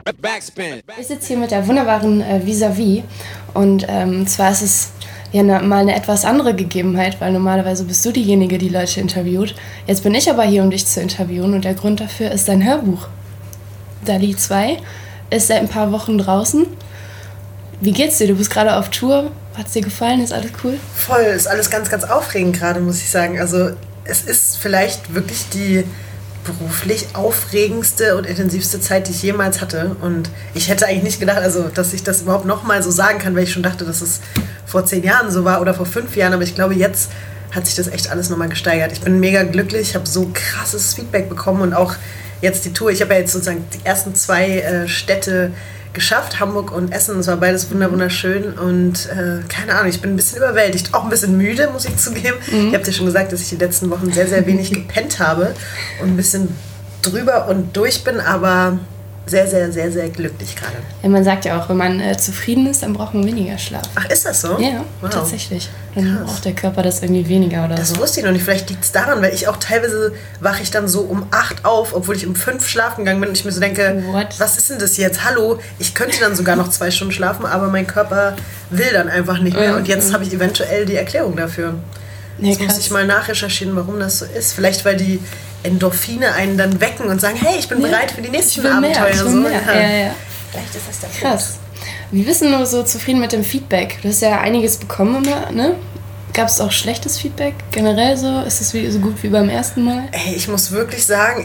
Backspin. Ich sitze hier mit der wunderbaren Vis-a-vis und zwar ist es ja mal eine etwas andere Gegebenheit, weil normalerweise bist du diejenige, die Leute interviewt. Jetzt bin ich aber hier, um dich zu interviewen und der Grund dafür ist dein Hörbuch. DALL-E 2 ist seit ein paar Wochen draußen. Wie geht's dir? Du bist gerade auf Tour. Hat's dir gefallen? Ist alles cool? Voll, ist alles ganz, ganz aufregend gerade, muss ich sagen. Also es ist vielleicht wirklich die beruflich aufregendste und intensivste Zeit, die ich jemals hatte. Und ich hätte eigentlich nicht gedacht, also dass ich das überhaupt nochmal so sagen kann, weil ich schon dachte, dass es vor 10 Jahren so war oder vor 5 Jahren. Aber ich glaube, jetzt hat sich das echt alles nochmal gesteigert. Ich bin mega glücklich, ich habe so krasses Feedback bekommen und auch jetzt die Tour. Ich habe ja jetzt sozusagen die ersten 2 Städte geschafft, Hamburg und Essen. Es war beides wunderschön und keine Ahnung, ich bin ein bisschen überwältigt, auch ein bisschen müde, muss ich zugeben. Ich habe dir schon gesagt, dass ich die letzten Wochen sehr, sehr wenig gepennt habe und ein bisschen drüber und durch bin, aber sehr, sehr, sehr, sehr glücklich gerade. Ja, man sagt ja auch, wenn man zufrieden ist, dann braucht man weniger Schlaf. Ach, ist das so? Ja, wow. Tatsächlich. Dann braucht der Körper das irgendwie weniger oder das so. Das wusste ich noch nicht. Vielleicht liegt es daran, weil ich auch teilweise wache ich dann so um 8 auf, obwohl ich um 5 schlafen gegangen bin und ich mir so denke, was ist denn das jetzt? Hallo, ich könnte dann sogar noch 2 Stunden schlafen, aber mein Körper will dann einfach nicht mehr und jetzt habe ich eventuell die Erklärung dafür. Ja, jetzt muss ich mal nachrecherchieren, warum das so ist. Vielleicht, weil die Endorphine einen dann wecken und sagen, hey, ich bin bereit für die nächsten Abenteuer. Ja. Vielleicht ist das der Krass. Wie bist du so zufrieden mit dem Feedback? Du hast ja einiges bekommen immer, ne? Gab es auch schlechtes Feedback generell so? Ist es so gut wie beim ersten Mal? Ey, ich muss wirklich sagen,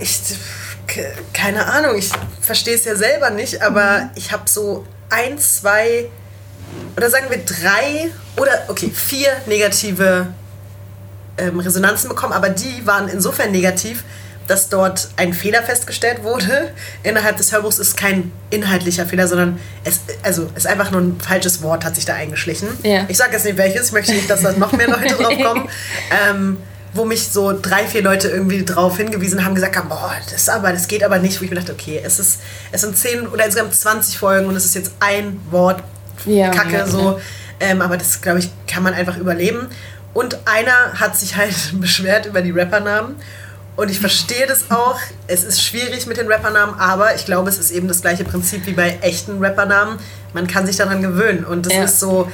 keine Ahnung, ich verstehe es ja selber nicht, aber ich habe so 1, 2 oder sagen wir 3 oder 4 negative Resonanzen bekommen, aber die waren insofern negativ, dass dort ein Fehler festgestellt wurde. Innerhalb des Hörbuchs ist kein inhaltlicher Fehler, sondern es ist einfach nur ein falsches Wort, hat sich da eingeschlichen. Ja. Ich sage jetzt nicht welches, ich möchte nicht, dass da noch mehr Leute drauf kommen. Wo mich so 3, 4 Leute irgendwie drauf hingewiesen haben, gesagt haben, boah, das geht aber nicht. Wo ich mir dachte, okay, es sind 10 oder insgesamt 20 Folgen und es ist jetzt ein Wort, Kacke, so. Aber das, glaube ich, kann man einfach überleben. Und einer hat sich halt beschwert über die Rappernamen. Und ich verstehe das auch. Es ist schwierig mit den Rappernamen, aber ich glaube, es ist eben das gleiche Prinzip wie bei echten Rappernamen. Man kann sich daran gewöhnen. Und das ist so,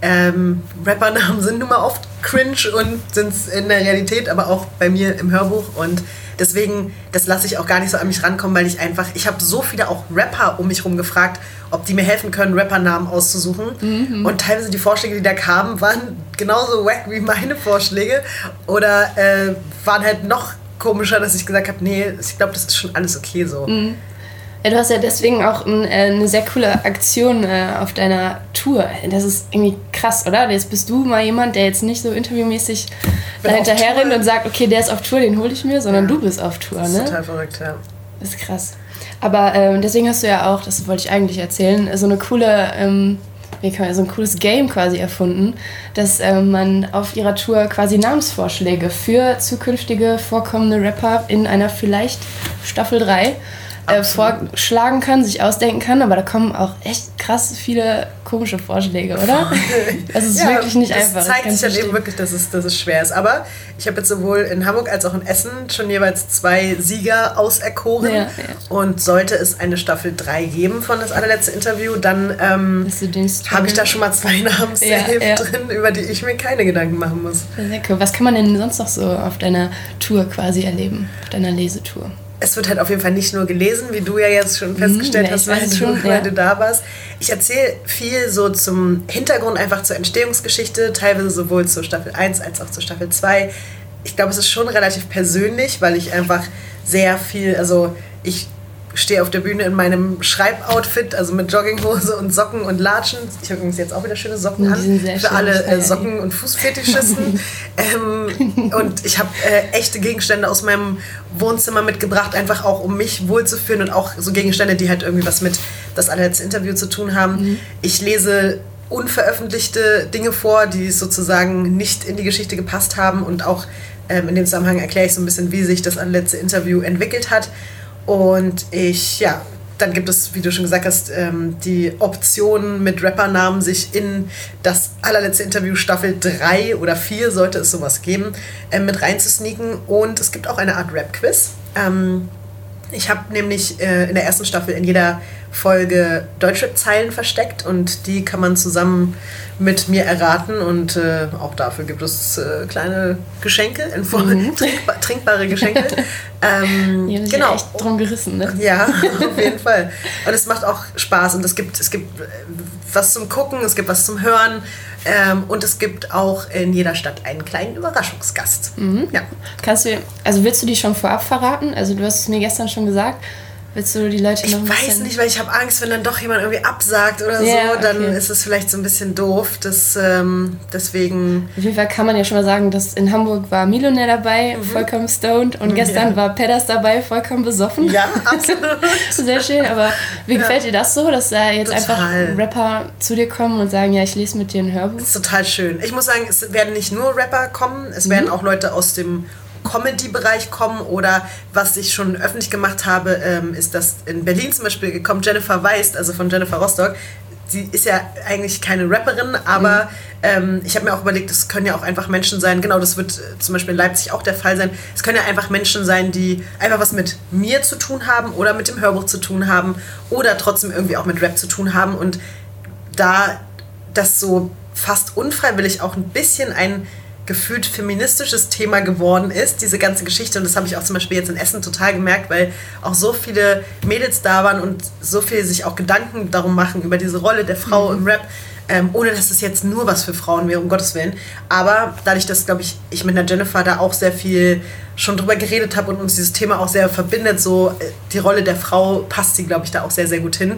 Rappernamen sind nun mal oft cringe und sind es in der Realität, aber auch bei mir im Hörbuch. Und deswegen, das lasse ich auch gar nicht so an mich rankommen, weil ich habe so viele auch Rapper um mich rum gefragt, ob die mir helfen können, Rappernamen auszusuchen. Mhm. Und teilweise die Vorschläge, die da kamen, waren genauso wack wie meine Vorschläge. Oder waren halt noch komischer, dass ich gesagt habe, nee, ich glaube, das ist schon alles okay so. Mhm. Ja, du hast ja deswegen auch eine sehr coole Aktion auf deiner Tour. Das ist irgendwie krass, oder? Jetzt bist du mal jemand, der jetzt nicht so interviewmäßig da hinterher rennt und sagt, okay, der ist auf Tour, den hole ich mir, sondern du bist auf Tour, ne? Das ist total verrückt, ja. Das ist krass. Aber deswegen hast du ja auch, das wollte ich eigentlich erzählen, so eine coole, so ein cooles Game quasi erfunden, dass man auf ihrer Tour quasi Namensvorschläge für zukünftige vorkommende Rapper in einer vielleicht Staffel 3 vorschlagen kann, sich ausdenken kann, aber da kommen auch echt krass viele komische Vorschläge, oder? Das ist wirklich nicht einfach. Das zeigt sich ja eben wirklich, dass es schwer ist. Aber ich habe jetzt sowohl in Hamburg als auch in Essen schon jeweils 2 Sieger auserkoren. Ja. Und sollte es eine Staffel 3 geben von das allerletzte Interview, dann habe ich da schon mal 2 Namen drin, über die ich mir keine Gedanken machen muss. Sehr cool. Was kann man denn sonst noch so auf deiner Tour quasi erleben, auf deiner Lesetour? Es wird halt auf jeden Fall nicht nur gelesen, wie du ja jetzt schon festgestellt hast, weil du da warst. Ich erzähle viel so zum Hintergrund, einfach zur Entstehungsgeschichte, teilweise sowohl zur Staffel 1 als auch zur Staffel 2. Ich glaube, es ist schon relativ persönlich, weil ich einfach sehr viel, also ich stehe auf der Bühne in meinem Schreiboutfit, also mit Jogginghose und Socken und Latschen. Ich habe übrigens jetzt auch wieder schöne Socken an, für alle Socken- und Fußfetischisten. Und ich habe echte Gegenstände aus meinem Wohnzimmer mitgebracht, einfach auch, um mich wohlzufühlen und auch so Gegenstände, die halt irgendwie was mit das allerletzte Interview zu tun haben. Mhm. Ich lese unveröffentlichte Dinge vor, die sozusagen nicht in die Geschichte gepasst haben und auch in dem Zusammenhang erkläre ich so ein bisschen, wie sich das allerletzte Interview entwickelt hat. Und dann gibt es, wie du schon gesagt hast, die Option mit Rappernamen, sich in das allerletzte Interview Staffel 3 oder 4, sollte es sowas geben, mit reinzusneaken. Und es gibt auch eine Art Rap-Quiz. Ich habe nämlich in der ersten Staffel in jeder Folge Deutschrap-Zeilen versteckt und die kann man zusammen mit mir erraten und auch dafür gibt es kleine Geschenke, trinkbare Geschenke. Genau. Echt drum gerissen, ne? Ja, auf jeden Fall. Und es macht auch Spaß und es gibt was zum Gucken, es gibt was zum Hören und es gibt auch in jeder Stadt einen kleinen Überraschungsgast. Ja. Willst du die schon vorab verraten? Also du hast es mir gestern schon gesagt. Willst du die Leute noch ein bisschen... Ich weiß nicht, weil ich habe Angst, wenn dann doch jemand irgendwie absagt oder dann ist es vielleicht so ein bisschen doof. Deswegen... Auf jeden Fall kann man ja schon mal sagen, dass in Hamburg war Millionär dabei, vollkommen stoned. Und gestern war Pedders dabei, vollkommen besoffen. Ja, absolut. Sehr schön, aber wie gefällt dir das so, dass da jetzt einfach Rapper zu dir kommen und sagen, ja, ich lese mit dir ein Hörbuch? Das ist total schön. Ich muss sagen, es werden nicht nur Rapper kommen, es werden auch Leute aus dem Comedy-Bereich kommen oder was ich schon öffentlich gemacht habe, ist, dass in Berlin zum Beispiel kommt Jennifer Weist, also von Jennifer Rostock. Sie ist ja eigentlich keine Rapperin, aber ich habe mir auch überlegt, es können ja auch einfach Menschen sein, genau, das wird zum Beispiel in Leipzig auch der Fall sein, es können ja einfach Menschen sein, die einfach was mit mir zu tun haben oder mit dem Hörbuch zu tun haben oder trotzdem irgendwie auch mit Rap zu tun haben und da das so fast unfreiwillig auch ein bisschen ein gefühlt feministisches Thema geworden ist, diese ganze Geschichte. Und das habe ich auch zum Beispiel jetzt in Essen total gemerkt, weil auch so viele Mädels da waren und so viel sich auch Gedanken darum machen, über diese Rolle der Frau im Rap, ohne dass es jetzt nur was für Frauen wäre, um Gottes Willen. Aber dadurch, dass, glaube ich mit der Jennifer da auch sehr viel schon drüber geredet habe und uns dieses Thema auch sehr verbindet, so die Rolle der Frau passt sie, glaube ich, da auch sehr, sehr gut hin.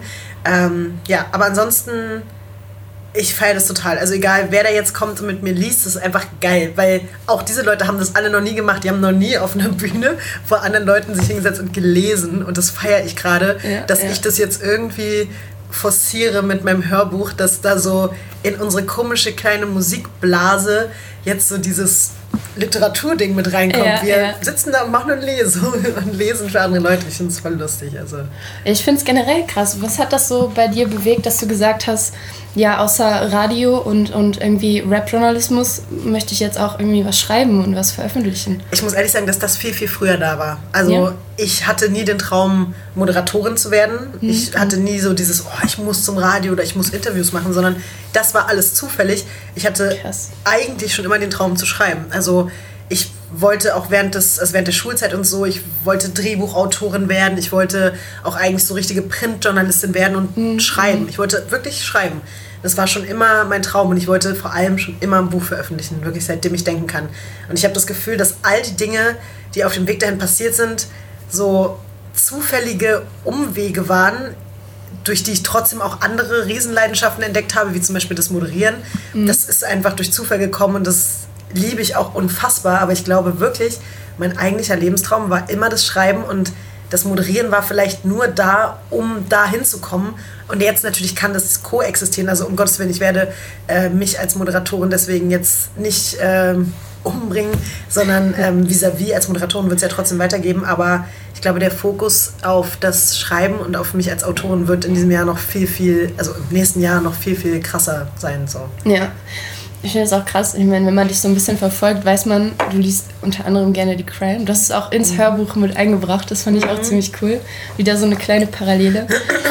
Aber ansonsten... Ich feiere das total. Also egal, wer da jetzt kommt und mit mir liest, das ist einfach geil. Weil auch diese Leute haben das alle noch nie gemacht. Die haben noch nie auf einer Bühne vor anderen Leuten sich hingesetzt und gelesen. Und das feiere ich gerade, dass ich das jetzt irgendwie forciere mit meinem Hörbuch, dass da so in unsere komische kleine Musikblase jetzt so dieses Literaturding mit reinkommt. Wir sitzen da und machen eine Lesung und lesen für andere Leute. Ich finde es voll lustig. Also. Ich finde es generell krass. Was hat das so bei dir bewegt, dass du gesagt hast, ja, außer Radio und irgendwie Rap-Journalismus möchte ich jetzt auch irgendwie was schreiben und was veröffentlichen? Ich muss ehrlich sagen, dass das viel, viel früher da war. Also ich hatte nie den Traum, Moderatorin zu werden. Ich hatte nie so dieses, ich muss zum Radio oder ich muss Interviews machen, sondern das war alles zufällig. Ich hatte eigentlich schon immer den Traum zu schreiben. Also ich wollte auch während der Schulzeit und so, ich wollte Drehbuchautorin werden, ich wollte auch eigentlich so richtige Printjournalistin werden und schreiben. Ich wollte wirklich schreiben. Das war schon immer mein Traum und ich wollte vor allem schon immer ein Buch veröffentlichen, wirklich seitdem ich denken kann. Und ich habe das Gefühl, dass all die Dinge, die auf dem Weg dahin passiert sind, so zufällige Umwege waren, durch die ich trotzdem auch andere Riesenleidenschaften entdeckt habe, wie zum Beispiel das Moderieren. Das ist einfach durch Zufall gekommen und das liebe ich auch unfassbar, aber ich glaube wirklich, mein eigentlicher Lebenstraum war immer das Schreiben und das Moderieren war vielleicht nur da, um da hinzukommen. Und jetzt natürlich kann das koexistieren, also um Gottes Willen, ich werde mich als Moderatorin deswegen jetzt nicht umbringen, sondern vis-à-vis als Moderatorin wird es ja trotzdem weitergeben, aber ich glaube, der Fokus auf das Schreiben und auf mich als Autorin wird in diesem Jahr noch viel, also im nächsten Jahr noch viel krasser sein. So. Ja. Ich finde es auch krass, ich meine, wenn man dich so ein bisschen verfolgt, weiß man, du liest unter anderem gerne die Crime. Du hast es auch ins Hörbuch mit eingebracht, das fand ich auch ziemlich cool. Wieder so eine kleine Parallele.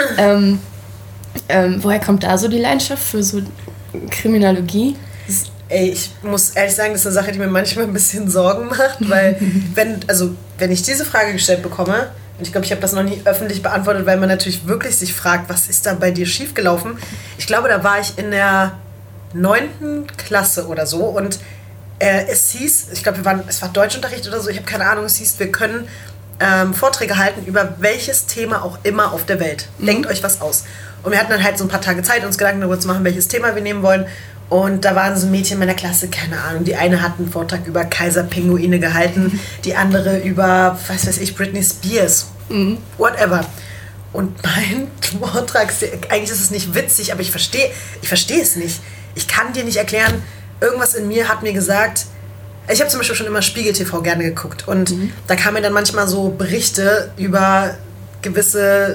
Woher kommt da so die Leidenschaft für so Kriminologie? Ich muss ehrlich sagen, das ist eine Sache, die mir manchmal ein bisschen Sorgen macht, weil wenn ich diese Frage gestellt bekomme, und ich glaube, ich habe das noch nie öffentlich beantwortet, weil man natürlich wirklich sich fragt, was ist da bei dir schiefgelaufen? Ich glaube, da war ich in der 9. Klasse oder so und es hieß, ich glaube, es war Deutschunterricht oder so, ich habe keine Ahnung, es hieß, wir können Vorträge halten über welches Thema auch immer auf der Welt. Denkt euch was aus. Und wir hatten dann halt so ein paar Tage Zeit, uns Gedanken darüber zu machen, welches Thema wir nehmen wollen. Und da waren so Mädchen meiner Klasse, keine Ahnung, die eine hat einen Vortrag über Kaiserpinguine gehalten, die andere über, was weiß ich, Britney Spears, whatever. Und mein Vortrag, eigentlich ist es nicht witzig, aber ich verstehe es nicht. Ich kann dir nicht erklären, irgendwas in mir hat mir gesagt, ich habe zum Beispiel schon immer Spiegel TV gerne geguckt und da kamen mir dann manchmal so Berichte über gewisse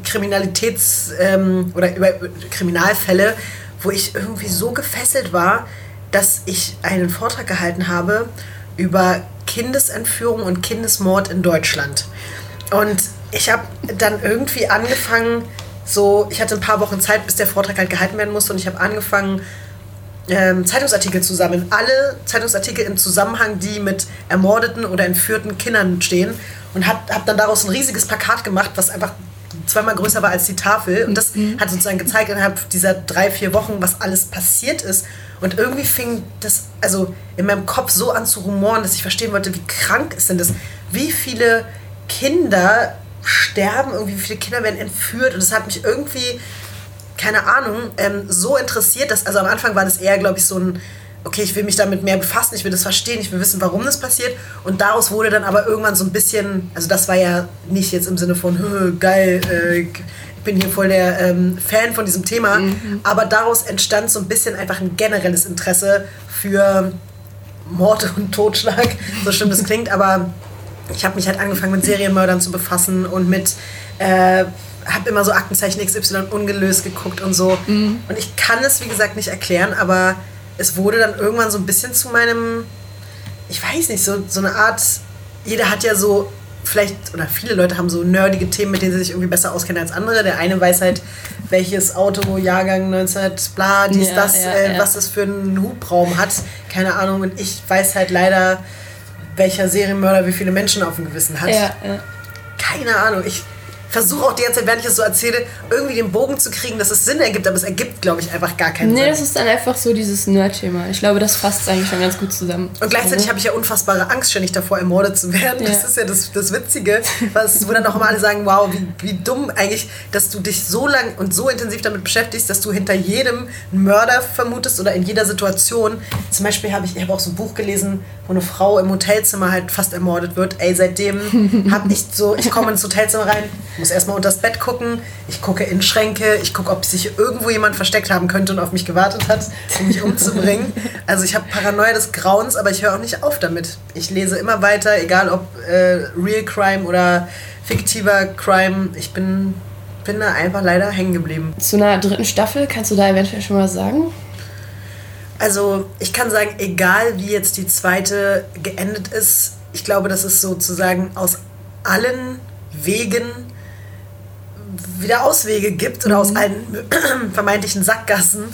oder über Kriminalfälle, wo ich irgendwie so gefesselt war, dass ich einen Vortrag gehalten habe über Kindesentführung und Kindesmord in Deutschland. Und Ich habe dann irgendwie angefangen, ich hatte ein paar Wochen Zeit, bis der Vortrag halt gehalten werden musste und ich habe angefangen, Zeitungsartikel zu sammeln. Alle Zeitungsartikel im Zusammenhang, die mit ermordeten oder entführten Kindern stehen und habe dann daraus ein riesiges Plakat gemacht, was einfach 2-mal größer war als die Tafel und das hat sozusagen gezeigt innerhalb dieser 3-4 Wochen, was alles passiert ist und irgendwie fing das also in meinem Kopf so an zu rumoren, dass ich verstehen wollte, wie krank ist denn das, wie viele Kinder sterben, irgendwie wie viele Kinder werden entführt und das hat mich irgendwie, keine Ahnung, so interessiert, dass, also am Anfang war das eher, glaube ich, so ein, okay, ich will mich damit mehr befassen, ich will das verstehen, ich will wissen, warum das passiert und daraus wurde dann aber irgendwann so ein bisschen, also das war ja nicht jetzt im Sinne von, geil, ich bin hier voll der Fan von diesem Thema, aber daraus entstand so ein bisschen einfach ein generelles Interesse für Mord und Totschlag, so schlimm das klingt, aber ich habe mich halt angefangen mit Serienmördern zu befassen und mit, habe immer so Aktenzeichen XY ungelöst geguckt und so. Und ich kann es, wie gesagt, nicht erklären, aber es wurde dann irgendwann so ein bisschen zu meinem, ich weiß nicht, so eine Art, jeder hat ja so, vielleicht, oder viele Leute haben so nerdige Themen, mit denen sie sich irgendwie besser auskennen als andere. Der eine weiß halt, welches Auto, Jahrgang 19, bla, was das für einen Hubraum hat. Keine Ahnung. Und ich weiß halt leider, welcher Serienmörder wie viele Menschen auf dem Gewissen hat. Ja. Keine Ahnung. Ich versuche auch die ganze Zeit, während ich das so erzähle, irgendwie den Bogen zu kriegen, dass es Sinn ergibt, aber es ergibt, glaube ich, einfach gar keinen Sinn. Nee, das ist dann einfach so dieses Nerd-Thema. Ich glaube, das fasst es eigentlich schon ganz gut zusammen. Und gleichzeitig habe ich ja unfassbare Angst, ständig davor, ermordet zu werden. Ja. Das ist ja das Witzige, wo dann auch immer alle sagen, wow, wie dumm eigentlich, dass du dich so lang und so intensiv damit beschäftigst, dass du hinter jedem einen Mörder vermutest oder in jeder Situation. Zum Beispiel habe ich auch so ein Buch gelesen, wo eine Frau im Hotelzimmer halt fast ermordet wird. Ey, seitdem habe ich so, ich komme ins Hotelzimmer rein, muss erstmal unter das Bett gucken, ich gucke in Schränke, ich gucke, ob sich irgendwo jemand versteckt haben könnte und auf mich gewartet hat, um mich umzubringen. Also ich habe Paranoia des Grauens, aber ich höre auch nicht auf damit. Ich lese immer weiter, egal ob Real Crime oder fiktiver Crime. Ich bin da einfach leider hängen geblieben. Zu einer 3. Staffel, kannst du da eventuell schon was sagen? Also ich kann sagen, egal wie jetzt die 2. geendet ist, ich glaube, dass es sozusagen aus allen Wegen wieder Auswege gibt oder aus allen vermeintlichen Sackgassen.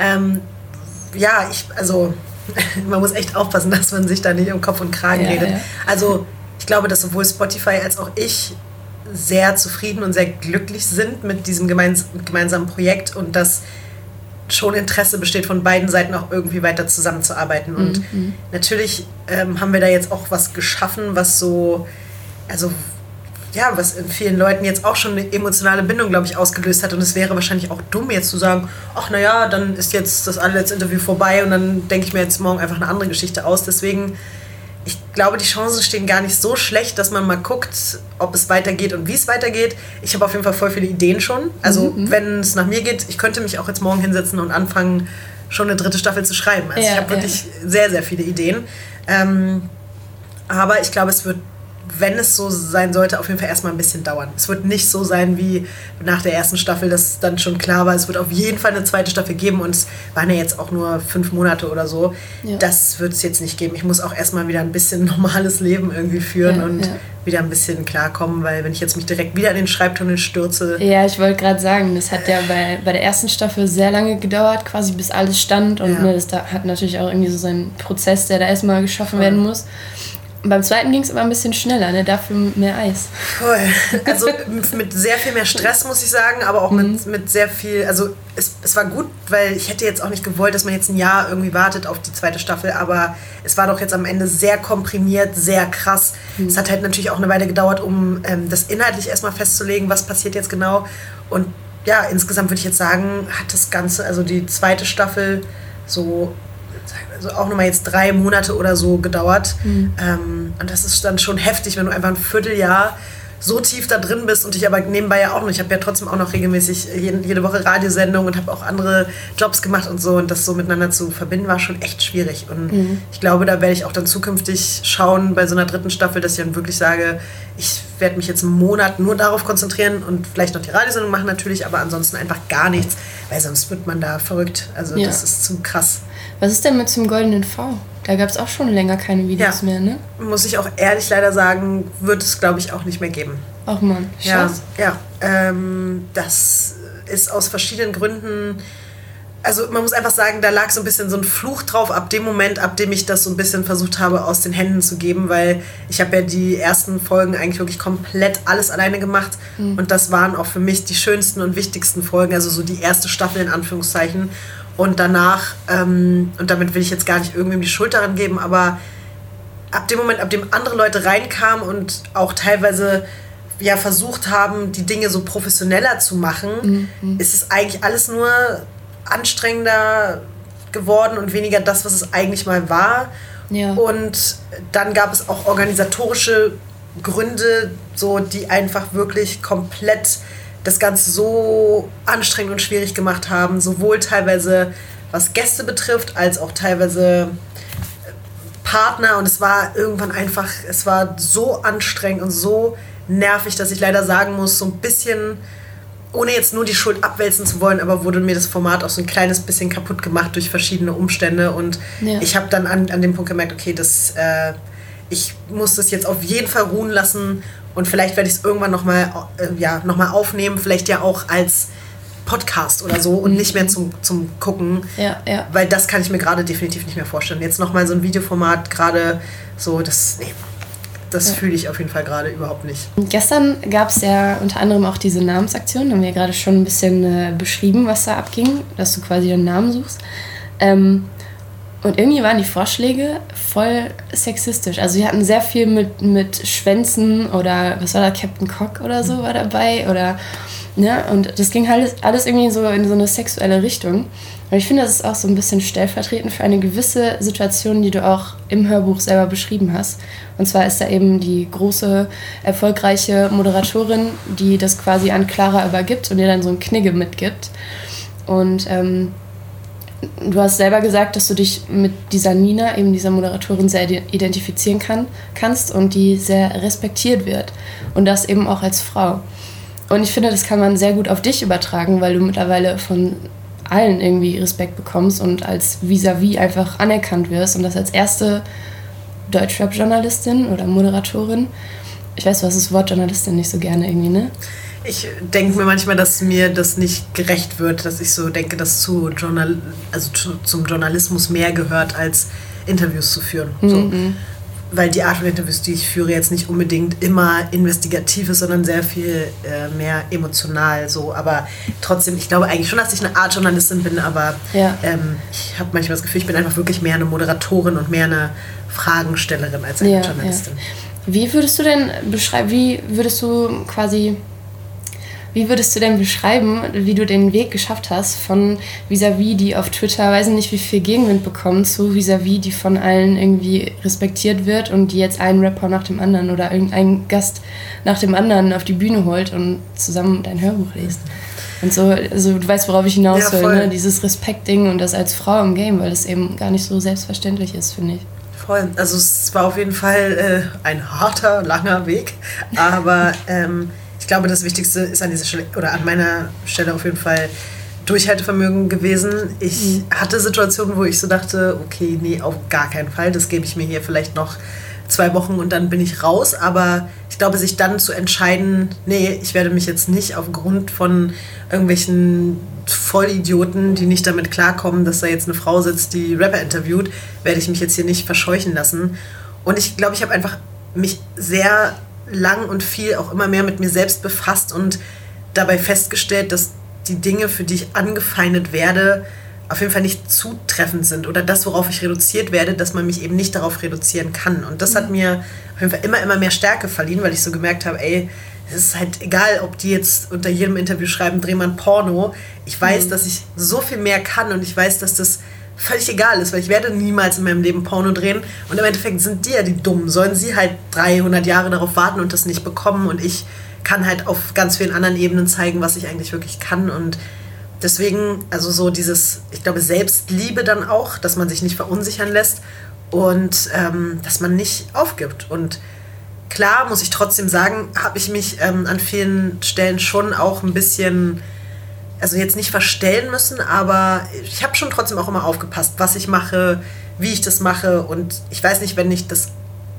Man muss echt aufpassen, dass man sich da nicht um Kopf und Kragen redet. Ja. Also ich glaube, dass sowohl Spotify als auch ich sehr zufrieden und sehr glücklich sind mit diesem gemeinsamen Projekt und dass schon Interesse besteht, von beiden Seiten auch irgendwie weiter zusammenzuarbeiten. Und natürlich haben wir da jetzt auch was geschaffen, was so, was in vielen Leuten jetzt auch schon eine emotionale Bindung, glaube ich, ausgelöst hat. Und es wäre wahrscheinlich auch dumm, jetzt zu sagen, ach naja, dann ist jetzt das allerletzte Interview vorbei und dann denke ich mir jetzt morgen einfach eine andere Geschichte aus. Deswegen, ich glaube, die Chancen stehen gar nicht so schlecht, dass man mal guckt, ob es weitergeht und wie es weitergeht. Ich habe auf jeden Fall voll viele Ideen schon. Also wenn es nach mir geht, ich könnte mich auch jetzt morgen hinsetzen und anfangen, schon eine 3. Staffel zu schreiben. Also ich habe wirklich sehr, sehr viele Ideen. Aber ich glaube, es wird, wenn es so sein sollte, auf jeden Fall erstmal ein bisschen dauern. Es wird nicht so sein wie nach der 1. Staffel, dass dann schon klar war, es wird auf jeden Fall eine 2. Staffel geben und es waren ja jetzt auch nur 5 Monate oder so. Ja. Das wird es jetzt nicht geben. Ich muss auch erstmal wieder ein bisschen normales Leben irgendwie führen und wieder ein bisschen klarkommen, weil wenn ich jetzt mich direkt wieder in den Schreibtunnel stürze... Ja, ich wollte gerade sagen, das hat ja bei der 1. Staffel sehr lange gedauert, quasi bis alles stand und das hat natürlich auch irgendwie so seinen Prozess, der da erstmal geschaffen werden muss. Beim 2. ging es aber ein bisschen schneller, ne? Dafür mehr Eis. Voll. Also mit sehr viel mehr Stress, muss ich sagen, aber auch mit sehr viel, also es war gut, weil ich hätte jetzt auch nicht gewollt, dass man jetzt ein Jahr irgendwie wartet auf die 2. Staffel, aber es war doch jetzt am Ende sehr komprimiert, sehr krass. Es hat halt natürlich auch eine Weile gedauert, um das inhaltlich erstmal festzulegen, was passiert jetzt genau. Und ja, insgesamt würde ich jetzt sagen, hat das Ganze, also die 2. Staffel so... Also auch nochmal jetzt 3 Monate oder so gedauert. Und das ist dann schon heftig, wenn du einfach ein Vierteljahr so tief da drin bist und ich aber nebenbei ja auch noch, ich habe ja trotzdem auch noch regelmäßig jede Woche Radiosendungen und habe auch andere Jobs gemacht und so und das so miteinander zu verbinden war schon echt schwierig. Und ich glaube, da werde ich auch dann zukünftig schauen bei so einer 3. Staffel, dass ich dann wirklich sage, ich werde mich jetzt einen Monat nur darauf konzentrieren und vielleicht noch die Radiosendung machen natürlich, aber ansonsten einfach gar nichts, weil sonst wird man da verrückt. Also das ist zu krass. Was ist denn mit zum Goldenen V? Da gab es auch schon länger keine Videos mehr, ne? Muss ich auch ehrlich leider sagen, wird es, glaube ich, auch nicht mehr geben. Ach man, Schatz. Ja, das ist aus verschiedenen Gründen. Also man muss einfach sagen, da lag so ein bisschen so ein Fluch drauf ab dem Moment, ab dem ich das so ein bisschen versucht habe, aus den Händen zu geben, weil ich habe ja die ersten Folgen eigentlich wirklich komplett alles alleine gemacht und das waren auch für mich die schönsten und wichtigsten Folgen, also so die erste Staffel in Anführungszeichen und danach, und damit will ich jetzt gar nicht irgendwem die Schuld daran geben, aber ab dem Moment, ab dem andere Leute reinkamen und auch teilweise ja versucht haben, die Dinge so professioneller zu machen, ist es eigentlich alles nur anstrengender geworden und weniger das, was es eigentlich mal war. Ja. Und dann gab es auch organisatorische Gründe, so, die einfach wirklich komplett das Ganze so anstrengend und schwierig gemacht haben, sowohl teilweise was Gäste betrifft, als auch teilweise Partner. Und es war irgendwann einfach, es war so anstrengend und so nervig, dass ich leider sagen muss, so ein bisschen, ohne jetzt nur die Schuld abwälzen zu wollen, aber wurde mir das Format auch so ein kleines bisschen kaputt gemacht durch verschiedene Umstände und ich habe dann an dem Punkt gemerkt, okay, ich muss das jetzt auf jeden Fall ruhen lassen und vielleicht werde ich es irgendwann nochmal noch aufnehmen, vielleicht ja auch als Podcast oder so und nicht mehr zum Gucken, weil das kann ich mir gerade definitiv nicht mehr vorstellen. Jetzt nochmal so ein Videoformat gerade so, das fühle ich auf jeden Fall gerade überhaupt nicht. Gestern gab es ja unter anderem auch diese Namensaktion, da haben wir ja gerade schon ein bisschen beschrieben, was da abging, dass du quasi den Namen suchst. Und irgendwie waren die Vorschläge voll sexistisch. Also die hatten sehr viel mit Schwänzen oder, was war da, Captain Cock oder so war dabei. Oder, ne? Und das ging halt alles irgendwie so in so eine sexuelle Richtung. Und ich finde, das ist auch so ein bisschen stellvertretend für eine gewisse Situation, die du auch im Hörbuch selber beschrieben hast. Und zwar ist da eben die große, erfolgreiche Moderatorin, die das quasi an Clara übergibt und ihr dann so ein Knigge mitgibt. Und du hast selber gesagt, dass du dich mit dieser Nina, eben dieser Moderatorin, sehr identifizieren kannst und die sehr respektiert wird. Und das eben auch als Frau. Und ich finde, das kann man sehr gut auf dich übertragen, weil du mittlerweile von allen irgendwie Respekt bekommst und als vis-à-vis einfach anerkannt wirst und das als erste Deutschrap-Journalistin oder Moderatorin. Ich weiß, du hast das Wort Journalistin nicht so gerne irgendwie, ne? Ich denke mir manchmal, dass mir das nicht gerecht wird, dass ich so denke, dass zum Journalismus mehr gehört, als Interviews zu führen. So. Weil die Art von Interviews, die ich führe, jetzt nicht unbedingt immer investigativ ist, sondern sehr viel mehr emotional. So. Aber trotzdem, ich glaube eigentlich schon, dass ich eine Art Journalistin bin, aber ich habe manchmal das Gefühl, ich bin einfach wirklich mehr eine Moderatorin und mehr eine Fragenstellerin als eine Journalistin. Ja. Wie würdest du denn beschreiben, wie würdest du denn beschreiben, wie du den Weg geschafft hast von vis-à-vis, die auf Twitter, weiß nicht wie viel Gegenwind bekommen, zu vis-à-vis, die von allen irgendwie respektiert wird und die jetzt einen Rapper nach dem anderen oder irgendeinen Gast nach dem anderen auf die Bühne holt und zusammen dein Hörbuch liest? Und so, also du weißt, worauf ich hinaus will, ne? Dieses Respekt-Ding und das als Frau im Game, weil das eben gar nicht so selbstverständlich ist, finde ich. Voll. Also es war auf jeden Fall ein harter, langer Weg, aber ich glaube, das Wichtigste ist an dieser Stelle, oder an meiner Stelle auf jeden Fall Durchhaltevermögen gewesen. Ich hatte Situationen, wo ich so dachte, okay, nee, auf gar keinen Fall, das gebe ich mir hier vielleicht noch 2 Wochen und dann bin ich raus. Aber ich glaube, sich dann zu entscheiden, nee, ich werde mich jetzt nicht aufgrund von irgendwelchen Vollidioten, die nicht damit klarkommen, dass da jetzt eine Frau sitzt, die Rapper interviewt, werde ich mich jetzt hier nicht verscheuchen lassen. Und ich glaube, ich habe einfach mich sehr lang und viel auch immer mehr mit mir selbst befasst und dabei festgestellt, dass die Dinge, für die ich angefeindet werde, auf jeden Fall nicht zutreffend sind oder das, worauf ich reduziert werde, dass man mich eben nicht darauf reduzieren kann. Und das hat mir auf jeden Fall immer mehr Stärke verliehen, weil ich so gemerkt habe, ey, es ist halt egal, ob die jetzt unter jedem Interview schreiben, dreh mal ein Porno. Ich weiß, dass ich so viel mehr kann und ich weiß, dass das völlig egal ist, weil ich werde niemals in meinem Leben Porno drehen und im Endeffekt sind die ja die Dummen. Sollen sie halt 300 Jahre darauf warten und das nicht bekommen und ich kann halt auf ganz vielen anderen Ebenen zeigen, was ich eigentlich wirklich kann und deswegen, also so dieses, ich glaube, Selbstliebe dann auch, dass man sich nicht verunsichern lässt und dass man nicht aufgibt. Und klar, muss ich trotzdem sagen, habe ich mich an vielen Stellen schon auch ein bisschen, also jetzt nicht verstellen müssen, aber ich habe schon trotzdem auch immer aufgepasst, was ich mache, wie ich das mache und ich weiß nicht, wenn ich das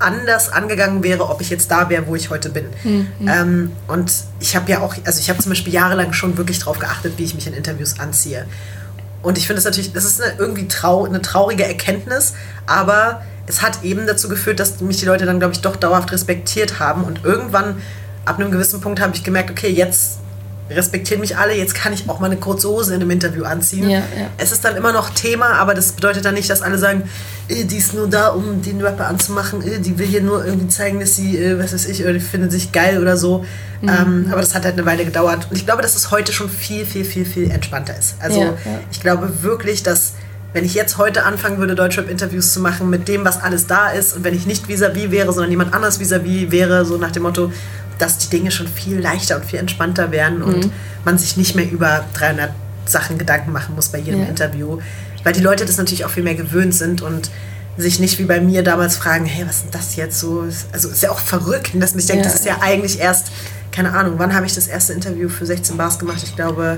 anders angegangen wäre, ob ich jetzt da wäre, wo ich heute bin. Und ich habe ja auch, also ich habe zum Beispiel jahrelang schon wirklich drauf geachtet, wie ich mich in Interviews anziehe. Und ich finde es natürlich, das ist irgendwie eine traurige Erkenntnis, aber es hat eben dazu geführt, dass mich die Leute dann, glaube ich, doch dauerhaft respektiert haben. Und irgendwann, ab einem gewissen Punkt, habe ich gemerkt, okay, jetzt respektieren mich alle, jetzt kann ich auch mal eine kurze Hose in einem Interview anziehen. Ja. Es ist dann immer noch Thema, aber das bedeutet dann nicht, dass alle sagen, die ist nur da, um den Rapper anzumachen, die will hier nur irgendwie zeigen, dass sie, was weiß ich, oder die findet sich geil oder so. Aber das hat halt eine Weile gedauert. Und ich glaube, dass es heute schon viel, viel, viel, viel entspannter ist. Also ich glaube wirklich, dass wenn ich jetzt heute anfangen würde, Deutschrap-Interviews zu machen mit dem, was alles da ist und wenn ich nicht vis-à-vis wäre, sondern jemand anders vis-à-vis wäre, so nach dem Motto, dass die Dinge schon viel leichter und viel entspannter werden und man sich nicht mehr über 300 Sachen Gedanken machen muss bei jedem Interview, weil die Leute das natürlich auch viel mehr gewöhnt sind und sich nicht wie bei mir damals fragen, hey, was ist denn das jetzt so? Also ist ja auch verrückt, dass man sich denkt, das ist ja eigentlich erst, keine Ahnung, wann habe ich das erste Interview für 16 Bars gemacht? Ich glaube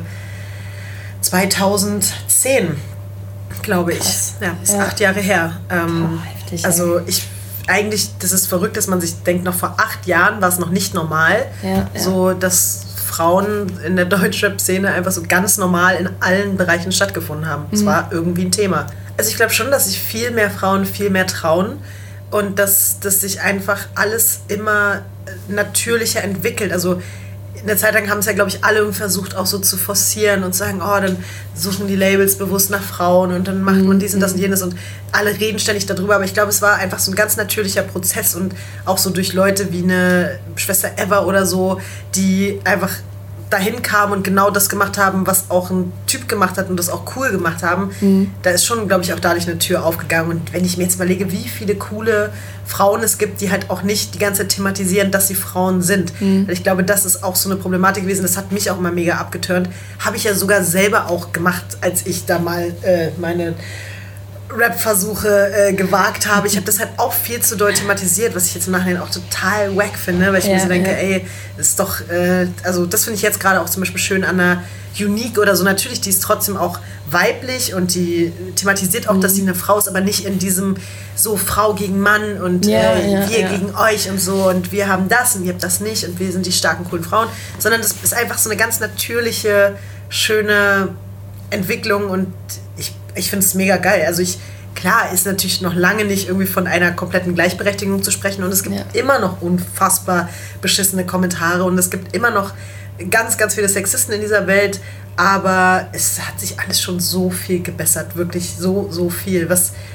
2010, glaube ich. Krass. Ja, ist 8 Jahre her. Heftig, also eigentlich, das ist verrückt, dass man sich denkt, noch vor 8 Jahren war es noch nicht normal, so dass Frauen in der Deutschrap-Szene einfach so ganz normal in allen Bereichen stattgefunden haben. Es war irgendwie ein Thema. Also ich glaube schon, dass sich viel mehr Frauen viel mehr trauen und dass sich einfach alles immer natürlicher entwickelt. Also in der Zeit lang haben es ja, glaube ich, alle versucht auch so zu forcieren und zu sagen, oh, dann suchen die Labels bewusst nach Frauen und dann macht man dies und das und jenes und alle reden ständig darüber, aber ich glaube, es war einfach so ein ganz natürlicher Prozess und auch so durch Leute wie eine Schwester Eva oder so, die einfach dahin kamen und genau das gemacht haben, was auch ein Typ gemacht hat und das auch cool gemacht haben, da ist schon, glaube ich, auch dadurch eine Tür aufgegangen. Und wenn ich mir jetzt überlege, wie viele coole Frauen es gibt, die halt auch nicht die ganze Zeit thematisieren, dass sie Frauen sind. Weil ich glaube, das ist auch so eine Problematik gewesen, das hat mich auch immer mega abgeturnt. Habe ich ja sogar selber auch gemacht, als ich da mal meine Rap-Versuche gewagt habe. Ich habe das halt auch viel zu doll thematisiert, was ich jetzt im Nachhinein auch total wack finde, weil ich mir so denke, ey, das ist doch, also das finde ich jetzt gerade auch zum Beispiel schön an einer Unique oder so. Natürlich, die ist trotzdem auch weiblich und die thematisiert auch, dass sie eine Frau ist, aber nicht in diesem so Frau gegen Mann und wir gegen euch und so und wir haben das und ihr habt das nicht und wir sind die starken, coolen Frauen, sondern das ist einfach so eine ganz natürliche, schöne Entwicklung und ich finde es mega geil. Also klar ist natürlich noch lange nicht irgendwie von einer kompletten Gleichberechtigung zu sprechen und es gibt immer noch unfassbar beschissene Kommentare und es gibt immer noch ganz, ganz viele Sexisten in dieser Welt, aber es hat sich alles schon so viel gebessert, wirklich so, so viel.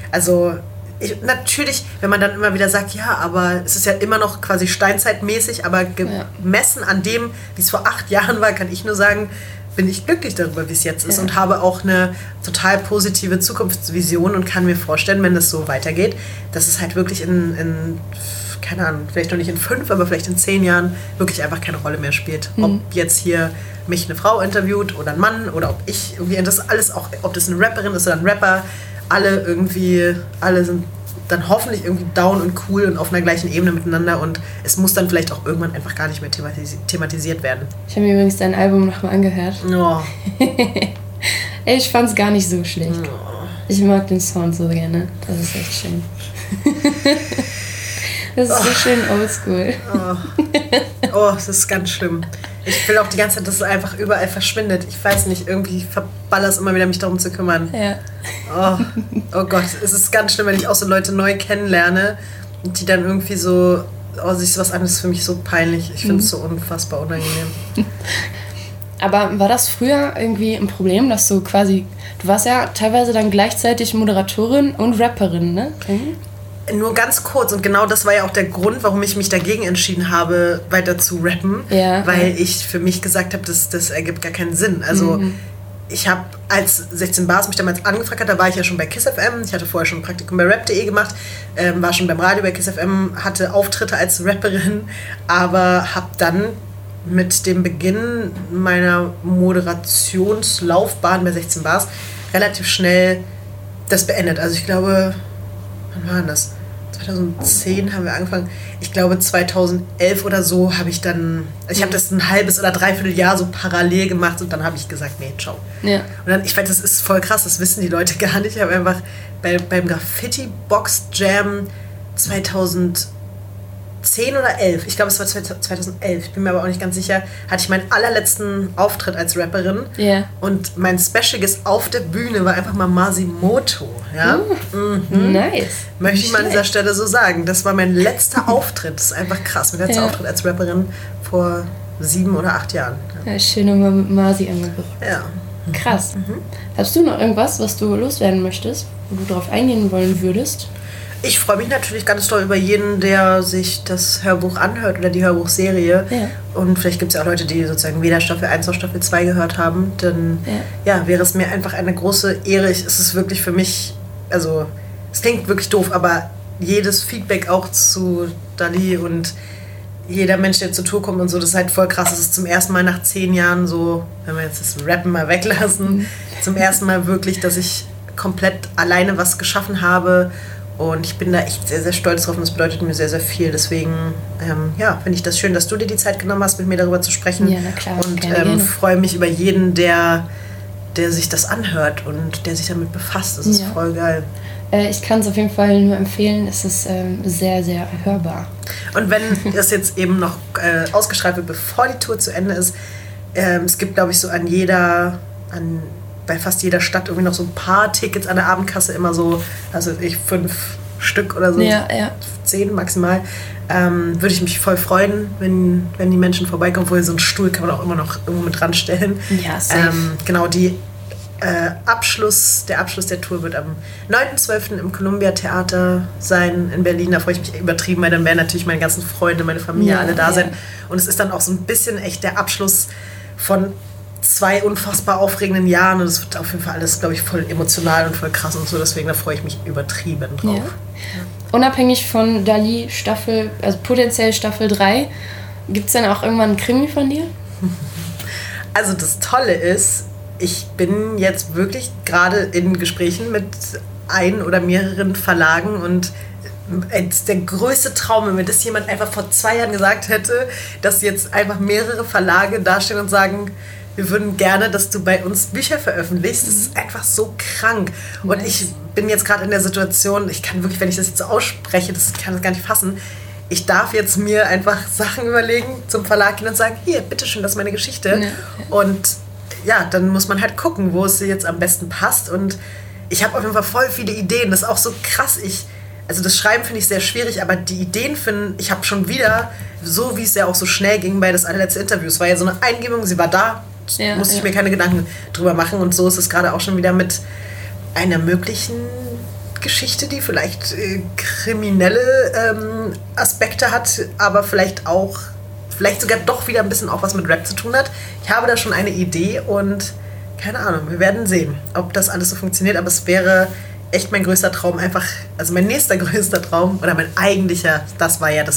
Natürlich, wenn man dann immer wieder sagt, ja, aber es ist ja immer noch quasi steinzeitmäßig, aber gemessen an dem, wie es vor 8 Jahren war, kann ich nur sagen, bin ich glücklich darüber, wie es jetzt ist und habe auch eine total positive Zukunftsvision und kann mir vorstellen, wenn das so weitergeht, dass es halt wirklich in keine Ahnung, vielleicht noch nicht in 5, aber vielleicht in 10 Jahren wirklich einfach keine Rolle mehr spielt. Ob jetzt hier mich eine Frau interviewt oder ein Mann oder ob ich irgendwie, das alles auch, ob das eine Rapperin ist oder ein Rapper, alle sind dann hoffentlich irgendwie down und cool und auf einer gleichen Ebene miteinander und es muss dann vielleicht auch irgendwann einfach gar nicht mehr thematisiert werden. Ich habe mir übrigens dein Album nochmal angehört. Oh. Ich fand's gar nicht so schlecht. Oh. Ich mag den Sound so gerne. Das ist echt schön. Das ist so schön oldschool. Oh, das ist ganz schlimm. Ich will auch die ganze Zeit, dass es einfach überall verschwindet. Ich weiß nicht, irgendwie verballer es immer wieder, mich darum zu kümmern. Ja. Oh Gott, es ist ganz schlimm, wenn ich auch so Leute neu kennenlerne und die dann irgendwie so, sich was anderes, für mich so peinlich. Ich finde es so unfassbar unangenehm. Aber war das früher irgendwie ein Problem, dass du warst ja teilweise dann gleichzeitig Moderatorin und Rapperin, ne? Nur ganz kurz und genau das war ja auch der Grund, warum ich mich dagegen entschieden habe, weiter zu rappen, weil ich für mich gesagt habe, das ergibt gar keinen Sinn. Also ich habe, als 16 Bars mich damals angefragt hat, da war ich ja schon bei KISS FM, ich hatte vorher schon ein Praktikum bei rap.de gemacht, war schon beim Radio bei KISS FM, hatte Auftritte als Rapperin, aber habe dann mit dem Beginn meiner Moderationslaufbahn bei 16 Bars relativ schnell das beendet. Also ich glaube, wann war das? 2010 haben wir angefangen. Ich glaube 2011 oder so habe ich dann, ich habe das ein halbes oder dreiviertel Jahr so parallel gemacht und dann habe ich gesagt, nee, ciao. Ja. Und dann, ich weiß, das ist voll krass, das wissen die Leute gar nicht. Ich habe einfach beim Graffiti-Box-Jam 2011 10 oder 11, ich glaube es war 2011, ich bin mir aber auch nicht ganz sicher, hatte ich meinen allerletzten Auftritt als Rapperin. Yeah. Und mein Special Guest auf der Bühne war einfach mal Masimoto. Ja? Nice. Möchte ich mal an dieser Stelle so sagen. Das war mein letzter Auftritt. Das ist einfach krass. Mein letzter Auftritt als Rapperin vor 7 oder 8 Jahren. Ja, schön nochmal mit Masi angebracht. Ja. Krass. Hast du noch irgendwas, was du loswerden möchtest, wo du drauf eingehen wollen würdest? Ich freue mich natürlich ganz doll über jeden, der sich das Hörbuch anhört oder die Hörbuchserie. Ja. Und vielleicht gibt es ja auch Leute, die sozusagen weder Staffel 1 noch Staffel 2 gehört haben. Dann wäre es mir einfach eine große Ehre. Es ist wirklich für mich, also es klingt wirklich doof, aber jedes Feedback auch zu Dali und jeder Mensch, der zur Tour kommt und so, das ist halt voll krass. Es ist zum ersten Mal nach 10 Jahren so, wenn wir jetzt das Rappen mal weglassen, zum ersten Mal wirklich, dass ich komplett alleine was geschaffen habe. Und ich bin da echt sehr, sehr stolz drauf und das bedeutet mir sehr, sehr viel. Deswegen finde ich das schön, dass du dir die Zeit genommen hast, mit mir darüber zu sprechen. Ja, na klar. Und freue mich über jeden, der sich das anhört und der sich damit befasst. Das ist voll geil. Ich kann es auf jeden Fall nur empfehlen. Es ist sehr, sehr hörbar. Und wenn das jetzt eben noch ausgestrahlt wird, bevor die Tour zu Ende ist, es gibt, glaube ich, so bei fast jeder Stadt irgendwie noch so ein paar Tickets an der Abendkasse, immer so, also 5 Stück oder so, 10 maximal. Würde ich mich voll freuen, wenn die Menschen vorbeikommen. Vorher so einen Stuhl kann man auch immer noch irgendwo mit dran stellen. Ja, safe. Genau, der Abschluss der Tour wird am 9.12. im Columbia Theater sein in Berlin. Da freue ich mich übertrieben, weil dann werden natürlich meine ganzen Freunde, meine Familie alle da sein. Und es ist dann auch so ein bisschen echt der Abschluss von 2 unfassbar aufregenden Jahren und es wird auf jeden Fall alles, glaube ich, voll emotional und voll krass und so, deswegen da freue ich mich übertrieben drauf. Ja. Unabhängig von Dali also potenziell Staffel 3, gibt es dann auch irgendwann einen Krimi von dir? Also das Tolle ist, ich bin jetzt wirklich gerade in Gesprächen mit ein oder mehreren Verlagen und der größte Traum, wenn mir das jemand einfach vor 2 Jahren gesagt hätte, dass jetzt einfach mehrere Verlage dastehen und sagen, wir würden gerne, dass du bei uns Bücher veröffentlichst. Das ist einfach so krank. Und ich bin jetzt gerade in der Situation, ich kann wirklich, wenn ich das jetzt so ausspreche, kann das gar nicht fassen, ich darf jetzt mir einfach Sachen überlegen, zum Verlag gehen und sagen, hier, bitteschön, das ist meine Geschichte. Ja. Und dann muss man halt gucken, wo es jetzt am besten passt. Und ich habe auf jeden Fall voll viele Ideen. Das ist auch so krass. Also das Schreiben finde ich sehr schwierig, aber die Ideen ich habe schon wieder, so wie es ja auch so schnell ging bei das allerletzte Interview, es war ja so eine Eingebung, sie war da, musste ich mir keine Gedanken drüber machen und so ist es gerade auch schon wieder mit einer möglichen Geschichte, die vielleicht kriminelle Aspekte hat, aber vielleicht sogar doch wieder ein bisschen auch was mit Rap zu tun hat. Ich habe da schon eine Idee und keine Ahnung, wir werden sehen, ob das alles so funktioniert, aber es wäre echt mein größter Traum, also mein nächster größter Traum, oder mein eigentlicher, das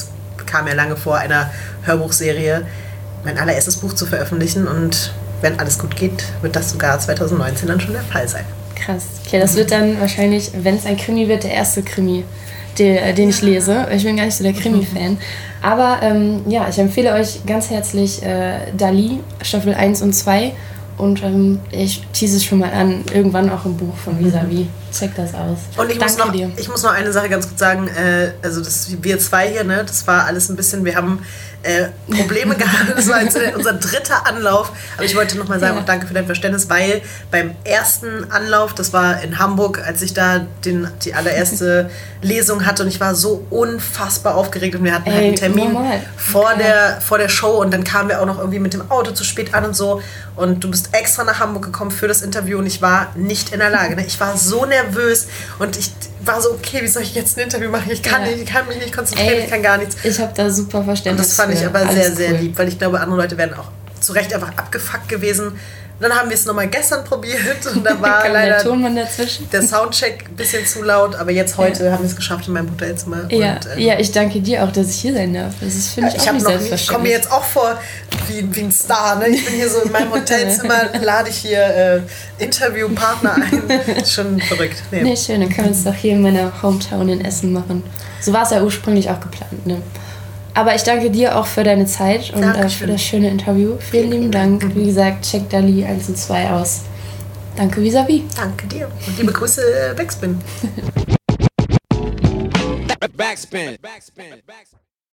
kam ja lange vor einer Hörbuchserie, mein allererstes Buch zu veröffentlichen und wenn alles gut geht, wird das sogar 2019 dann schon der Fall sein. Krass. Okay, das wird dann wahrscheinlich, wenn es ein Krimi wird, der erste Krimi, den ich lese. Ich bin gar nicht so der Krimi-Fan. Aber ich empfehle euch ganz herzlich Dali, Staffel 1 und 2. Und ich tease es schon mal an, irgendwann auch im Buch von Vis-a-vis. Check das aus. Und ich muss noch eine Sache ganz kurz sagen, also wir 2 hier, ne, das war alles ein bisschen, wir haben Probleme gehabt, das war jetzt unser 3. Anlauf, aber ich wollte nochmal sagen, auch danke für dein Verständnis, weil beim ersten Anlauf, das war in Hamburg, als ich da die allererste Lesung hatte und ich war so unfassbar aufgeregt und wir hatten halt einen Termin vor der Show und dann kamen wir auch noch irgendwie mit dem Auto zu spät an und so und du bist extra nach Hamburg gekommen für das Interview und ich war nicht in der Lage, ne? Ich war so nervös und ich war so, okay, wie soll ich jetzt ein Interview machen? Ich kann mich nicht konzentrieren, ich kann gar nichts. Ich habe da super Verständnis. Und das fand ich aber sehr, sehr lieb, weil ich glaube, andere Leute wären auch zu Recht einfach abgefuckt gewesen. Und dann haben wir es nochmal gestern probiert und da war leider der Soundcheck ein bisschen zu laut, aber jetzt heute haben wir es geschafft in meinem Hotelzimmer. Ja, und, ich danke dir auch, dass ich hier sein darf. Das ist, finde ich, auch nicht selbstverständlich. Ich komme mir jetzt auch vor wie ein Star. Ne? Ich bin hier so in meinem Hotelzimmer, lade ich hier Interviewpartner ein. Schon verrückt. Nee, schön, dann können wir es doch hier in meiner Hometown in Essen machen. So war es ja ursprünglich auch geplant. Ne? Aber ich danke dir auch für deine Zeit und für das schöne Interview. Vielen lieben Dank. Wie gesagt, check Dali 1 und 2 aus. Danke vis-a-vis. Danke dir. Und liebe Grüße, Backspin. Backspin.